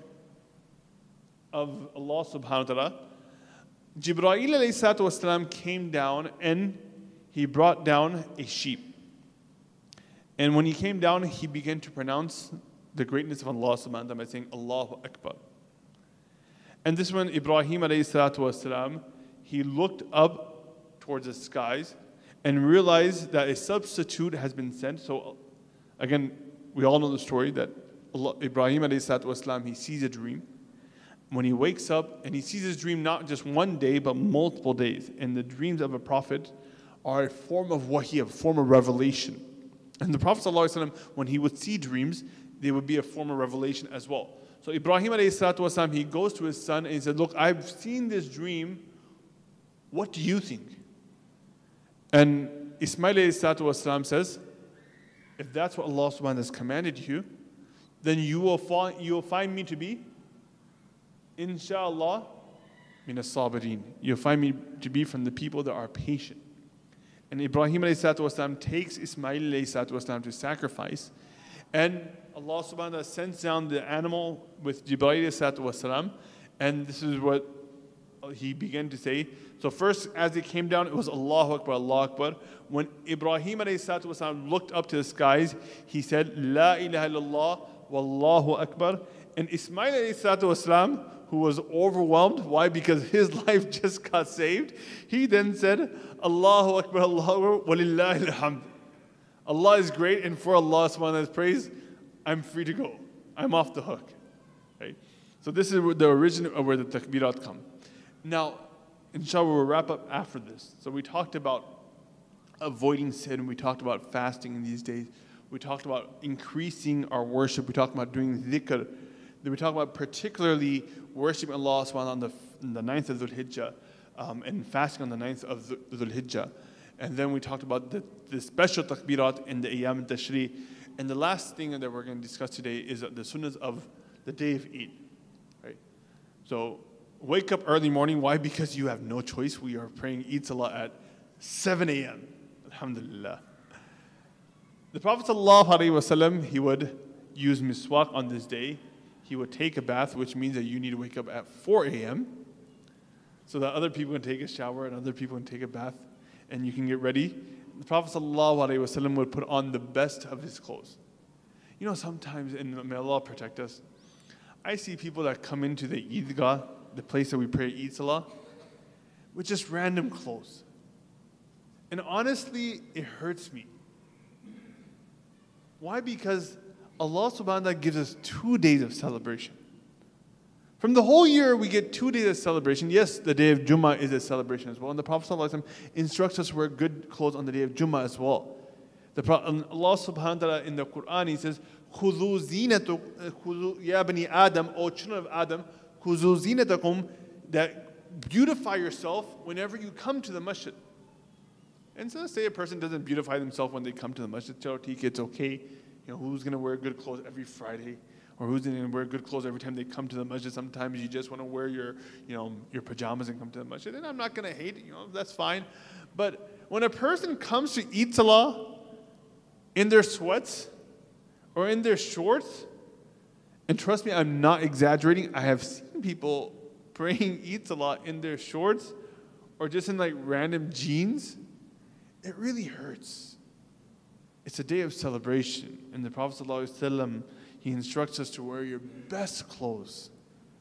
Allah subhanahu wa ta'ala, Jibreel alayhi salatu wasalam came down and he brought down a sheep. And when he came down, he began to pronounce the greatness of Allah subhanahu wa ta'ala by saying, Allahu Akbar. And this is when Ibrahim alayhi salatu wasalam, he looked up towards the skies and realized that a substitute has been sent. So again, we all know the story that Ibrahim alayhi salatu wasalam, he sees a dream. When he wakes up and he sees his dream not just one day but multiple days. And the dreams of a prophet are a form of wahi, a form of revelation. And the Prophet ﷺ, when he would see dreams, they would be a form of revelation as well. So Ibrahim alayhi salatu wasalam, he goes to his son and he said, look, I've seen this dream. What do you think? And Ismail alayhi salatu wasalam says, if that's what Allah subhanahu wa ta'ala has commanded you, then you will find me to be, inshallah, min as-sabirin. You'll find me to be from the people that are patient. And Ibrahim alayhi salatu wasalam takes Ismail alayhi salatu wasalam to sacrifice. And Allah subhanahu wa ta'ala sends down the animal with Jibreel alayhi salatu wasalam. And this is what he began to say. So first, as it came down, it was Allahu Akbar, Allahu Akbar. When Ibrahim alayhi salatu wasalam looked up to the skies, he said, La ilaha illallah, Wallahu Akbar. And Ismail alayhi salatu wasalam, who was overwhelmed, why? Because his life just got saved. He then said, Allahu Akbar, Allahu Akbar, walillahi alhamd. Allah is great, and for Allah subhanahu wa ta'ala's praise, I'm free to go. I'm off the hook. Right? So this is the origin of where the takbirat come. Now, inshallah, we'll wrap up after this. So we talked about avoiding sin. We talked about fasting in these days. We talked about increasing our worship. We talked about doing dhikr. Then we talked about particularly worshiping Allah subhanahu wa ta'ala on the 9th of Dhul Hijjah and fasting on the 9th of Dhul Hijjah. And then we talked about the special takbirat in the Ayyam al-Tashri. And the last thing that we're going to discuss today is the sunnahs of the day of Eid. Right? So wake up early morning. Why? Because you have no choice. We are praying Eid Salah at 7 a.m. Alhamdulillah. The Prophet ﷺ, he would use miswak on this day. He would take a bath, which means that you need to wake up at 4 a.m. so that other people can take a shower and other people can take a bath and you can get ready. The Prophet ﷺ would put on the best of his clothes. You know, sometimes, and may Allah protect us, I see people that come into the Eidgah, the place that we pray Eid Salah, with just random clothes. And honestly, it hurts me. Why? Because Allah subhanahu wa ta'ala gives us 2 days of celebration. From the whole year, we get 2 days of celebration. Yes, the day of Jummah is a celebration as well. And the Prophet ﷺ instructs us to wear good clothes on the day of Jummah as well. Allah subhanahu wa ta'ala in the Quran, He says, خُذُوا زِينَتُكُمْ يَا بَنِي Adam, O children of Adam, خُذُوا زِينَتَكُمْ, that beautify yourself whenever you come to the masjid. And so let's say a person doesn't beautify themselves when they come to the masjid. It's okay. You know, who's going to wear good clothes every Friday? Or who's going to wear good clothes every time they come to the masjid? Sometimes you just want to wear your pajamas and come to the masjid. And I'm not going to hate it, that's fine. But when a person comes to Eid Salah in their sweats or in their shorts, and trust me, I'm not exaggerating, I have seen people praying Eid Salah in their shorts or just in like random jeans, it really hurts. It's a day of celebration. And the Prophet ﷺ, he instructs us to wear your best clothes.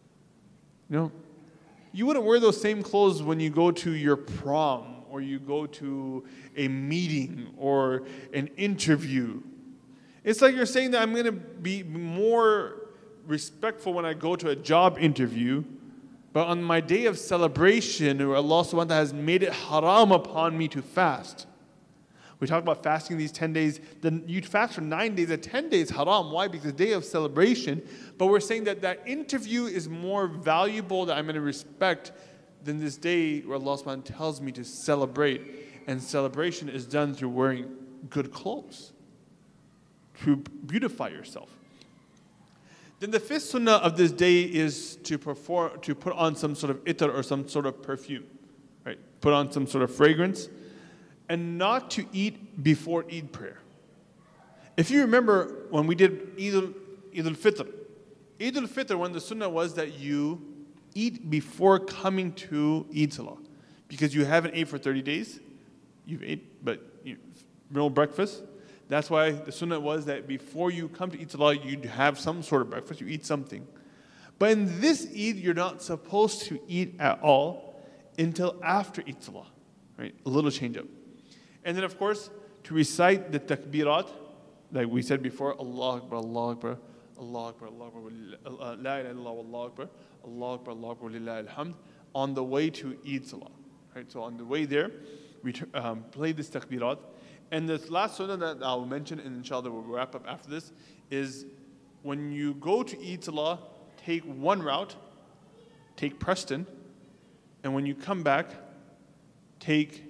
You wouldn't wear those same clothes when you go to your prom or you go to a meeting or an interview. It's like you're saying that I'm going to be more respectful when I go to a job interview, but on my day of celebration, where Allah subhanahu wa ta'ala has made it haram upon me to fast. We talked about fasting these 10 days. Then you fast for 9 days. At 10 days haram. Why? Because it's a day of celebration. But we're saying that that interview is more valuable, that I'm going to respect, than this day where Allah subhanahu wa ta'ala tells me to celebrate. And celebration is done through wearing good clothes, to beautify yourself. Then the 5th sunnah of this day is to put on some sort of itar or some sort of perfume, right? Put on some sort of fragrance, and not to eat before Eid prayer. If you remember when we did Eid al-Fitr, when the sunnah was that you eat before coming to Eid Salah, because you haven't ate for 30 days, you've ate, but no breakfast. That's why the sunnah was that before you come to Eid Salah, you'd have some sort of breakfast, you eat something. But in this Eid, you're not supposed to eat at all until after Eid Salah, right? A little change up. And then, of course, to recite the takbirat, like we said before, Allah Akbar, Allah Akbar, Allah Akbar, Allah Akbar, La ilaha illallah, Allah Akbar, Allah Akbar, Allah Akbar, lillahi alhamd, on the way to Eid Salah. Right? So on the way there, we play this takbirat. And the last sunnah that I'll mention, and inshallah we'll wrap up after this, is when you go to Eid Salah, take one route, take Preston, and when you come back, take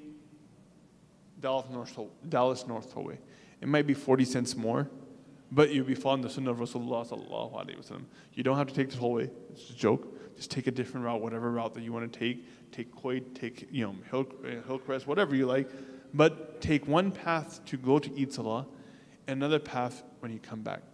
Dallas North Tollway. It might be 40 cents more, but you'll be following the sunnah of Rasulullah sallallahu alaihi wasallam. You don't have to take the tollway. It's a joke. Just take a different route, whatever route that you want to take. Take Kuwait, take Hillcrest, whatever you like. But take one path to go to Eid Salah, and another path when you come back.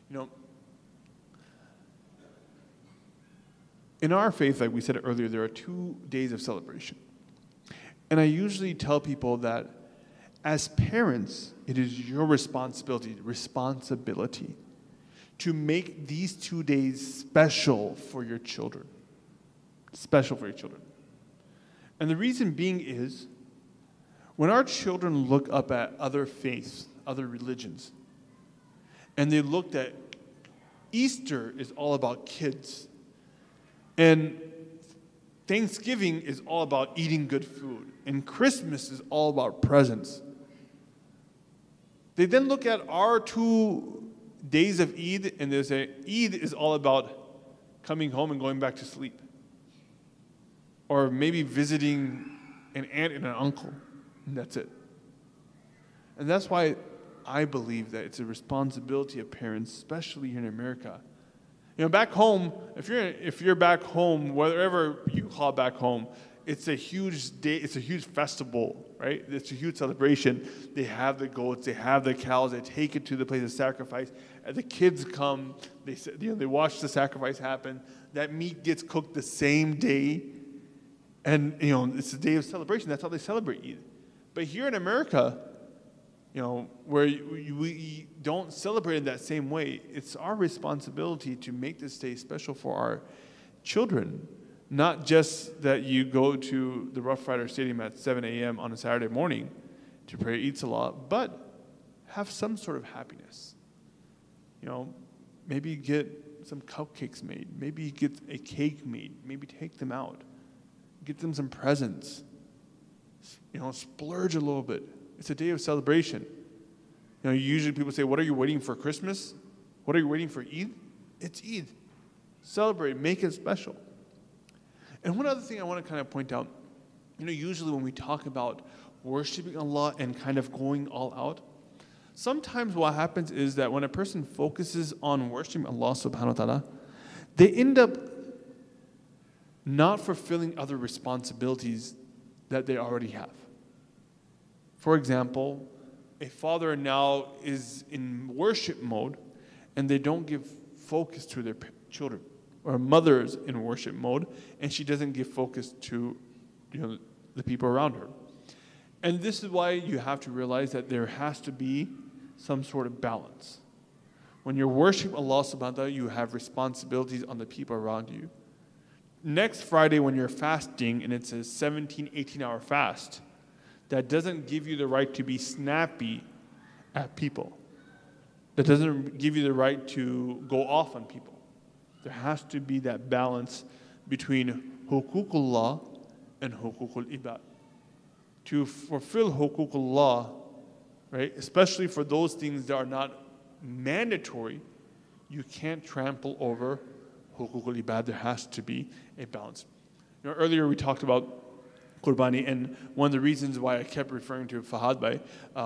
In our faith, like we said earlier, there are 2 days of celebration. And I usually tell people that as parents, it is your responsibility to make these 2 days special for your children. Special for your children. And the reason being is, when our children look up at other faiths, other religions, and they looked at Easter is all about kids, and Thanksgiving is all about eating good food, and Christmas is all about presents. They then look at our 2 days of Eid, and they say, Eid is all about coming home and going back to sleep. Or maybe visiting an aunt and an uncle, and that's it. And that's why I believe that it's a responsibility of parents, especially here in America. You know, back home, if you're back home, wherever you call back home, it's a huge day, it's a huge festival, right? It's a huge celebration. They have the goats, they have the cows, they take it to the place of sacrifice. And the kids come, they watch the sacrifice happen. That meat gets cooked the same day. And, it's a day of celebration. That's how they celebrate Eid. But here in America, where we don't celebrate in that same way, it's our responsibility to make this day special for our children. Not just that you go to the Rough Rider Stadium at 7 a.m. on a Saturday morning to pray Eid Salah, but have some sort of happiness. Maybe get some cupcakes made. Maybe get a cake made. Maybe take them out. Get them some presents. Splurge a little bit. It's a day of celebration. Usually people say, what are you waiting for Christmas? What are you waiting for Eid? It's Eid. Celebrate, make it special. And one other thing I want to kind of point out, usually when we talk about worshiping Allah and kind of going all out, sometimes what happens is that when a person focuses on worshiping Allah subhanahu wa ta'ala, they end up not fulfilling other responsibilities that they already have. For example, a father now is in worship mode and they don't give focus to their children. Or a mother's in worship mode and she doesn't give focus to the people around her. And this is why you have to realize that there has to be some sort of balance. When you're worshiping Allah subhanahu wa ta'ala, you have responsibilities on the people around you. Next Friday when you're fasting and it's a 17, 18-hour fast, that doesn't give you the right to be snappy at people. That doesn't give you the right to go off on people. There has to be that balance between huququllah and huququl ibad. To fulfill huququllah, right, especially for those things that are not mandatory, you can't trample over huququl ibad. There has to be a balance. Earlier we talked about Qurbani, and one of the reasons why I kept referring to Fahad Bhai,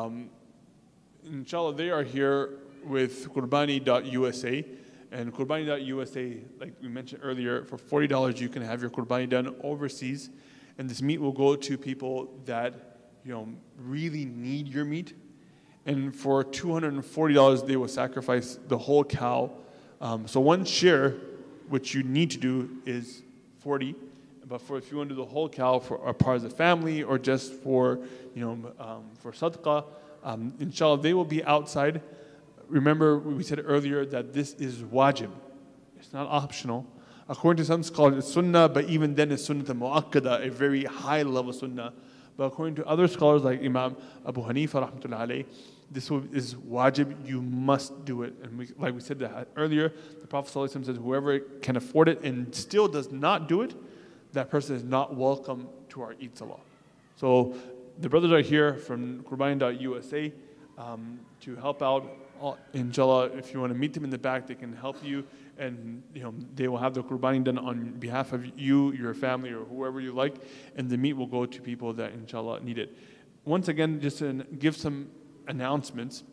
inshallah, they are here with Qurbani.usa, and Qurbani.usa, like we mentioned earlier, for $40 you can have your Qurbani done overseas, and this meat will go to people that really need your meat, and for $240 they will sacrifice the whole cow. So one share, which you need to do, is $40. But if you want to do the whole cow for a part of the family or just for sadaqah, inshallah, they will be outside. Remember, we said earlier that this is wajib. It's not optional. According to some scholars, it's sunnah, but even then it's sunnah mu'akkada, a very high level sunnah. But according to other scholars like Imam Abu Hanifa, rahmatullahi alayhi, this is wajib, you must do it. And like we said that earlier, the Prophet ﷺ says, whoever can afford it and still does not do it, that person is not welcome to our Eid Salah. So the brothers are here from Qurbani.usa to help out. Inshallah, if you want to meet them in the back, they can help you, and they will have the Qurbani done on behalf of you, your family, or whoever you like, and the meat will go to people that inshallah need it. Once again, just to give some announcements.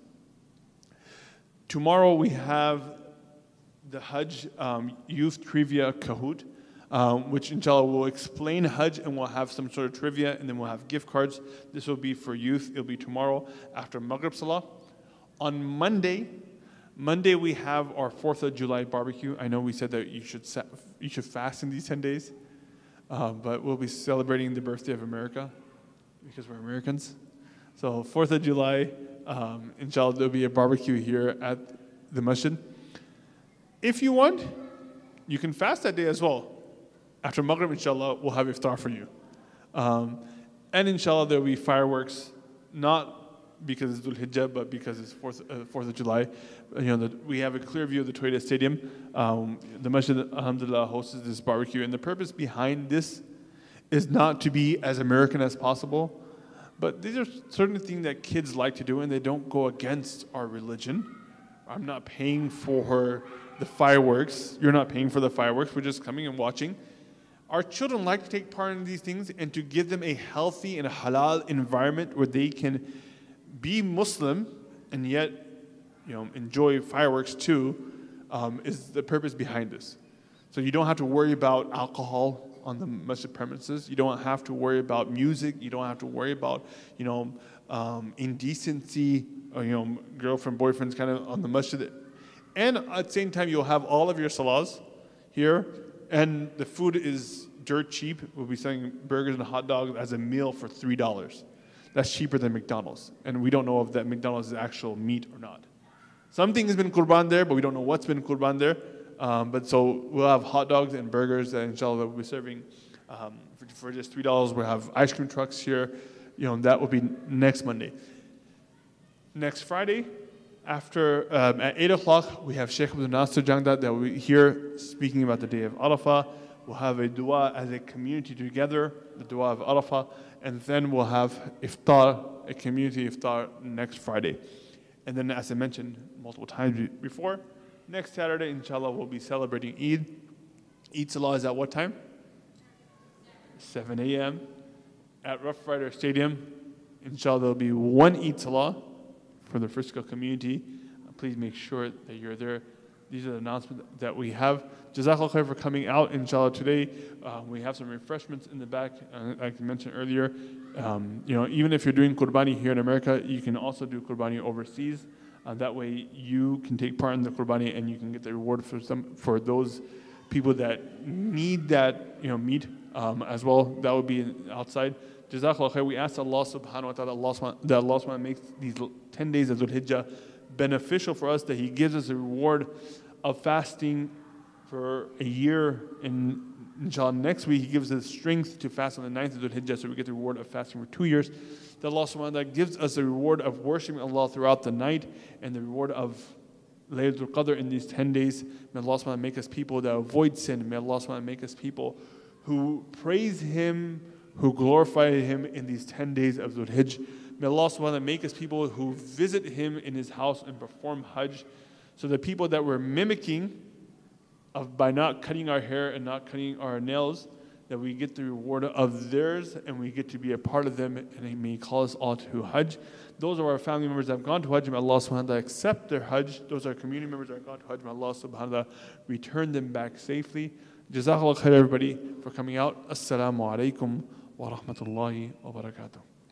Tomorrow we have the Hajj Youth Trivia Kahoot, which inshallah will explain Hajj, and we'll have some sort of trivia, and then we'll have gift cards. This will be for youth. It'll be tomorrow after Maghrib Salah. On Monday we have our 4th of July barbecue. I know we said that you should fast in these 10 days, but we'll be celebrating the birthday of America because we're Americans. So 4th of July, inshallah, there'll be a barbecue here at the masjid. If you want, you can fast that day as well. After Maghrib, inshallah, we'll have iftar for you. And inshallah, there will be fireworks, not because it's Dhul Hijjah, but because it's 4th of July. We have a clear view of the Toyota Stadium. The Masjid, alhamdulillah, hosts this barbecue. And the purpose behind this is not to be as American as possible, but these are certain things that kids like to do, and they don't go against our religion. I'm not paying for the fireworks. You're not paying for the fireworks. We're just coming and watching. Our children like to take part in these things, and to give them a healthy and halal environment where they can be Muslim and yet enjoy fireworks too, is the purpose behind this. So you don't have to worry about alcohol on the masjid premises. You don't have to worry about music. You don't have to worry about indecency, girlfriend, boyfriends kind of on the masjid. And at the same time, you'll have all of your salahs here, and the food is dirt cheap. We'll be selling burgers and hot dogs as a meal for $3. That's cheaper than McDonald's. And we don't know if that McDonald's is actual meat or not. Something has been qurban there, but we don't know what's been qurban there. But so we'll have hot dogs and burgers that inshallah we'll be serving for just $3. We'll have ice cream trucks here. That will be next Monday. Next Friday, after at 8 o'clock, we have Sheikh Abdul Nasser Jangda that will be here speaking about the day of Arafah. We'll have a dua as a community together, the dua of Arafah, and then we'll have iftar, a community iftar next Friday. And then, as I mentioned multiple times before, next Saturday, inshallah, we'll be celebrating Eid. Eid Salah is at what time? 7 a.m. at Rough Rider Stadium. Inshallah, there'll be one Eid Salah for the Frisco community. Please make sure that you're there. These are the announcements that we have. Jazakallah khair for coming out, inshallah, today. We have some refreshments in the back, like I mentioned earlier. Even if you're doing Qurbani here in America, you can also do Qurbani overseas. That way you can take part in the Qurbani and you can get the reward for those people that need that meat as well. That would be outside. Jazakallah khair. We ask Allah subhanahu wa ta'ala that Allah subhanahu wa ta'ala makes these 10 days of Dhul Hijjah beneficial for us, that He gives us a reward of fasting for a year, and inshallah next week He gives us strength to fast on the 9th of Dhul Hijjah, so we get the reward of fasting for 2 years. That Allah subhanahu wa ta'ala gives us the reward of worshiping Allah throughout the night, and the reward of Laylatul Qadr in these 10 days. May Allah subhanahu wa ta'ala make us people that avoid sin. May Allah subhanahu wa ta'ala make us people who praise Him, who glorify Him in these 10 days of Dhul Hijjah. May Allah subhanahu wa ta'ala make us people who visit Him in His house and perform Hajj. So the people that we're mimicking by not cutting our hair and not cutting our nails, that we get the reward of theirs and we get to be a part of them, and He may call us all to Hajj. Those are our family members that have gone to Hajj. May Allah subhanahu wa ta'ala accept their Hajj. Those are community members that have gone to Hajj. May Allah subhanahu wa ta'ala return them back safely. Jazakallah khair everybody for coming out. Assalamu alaikum wa rahmatullahi wa barakatuh.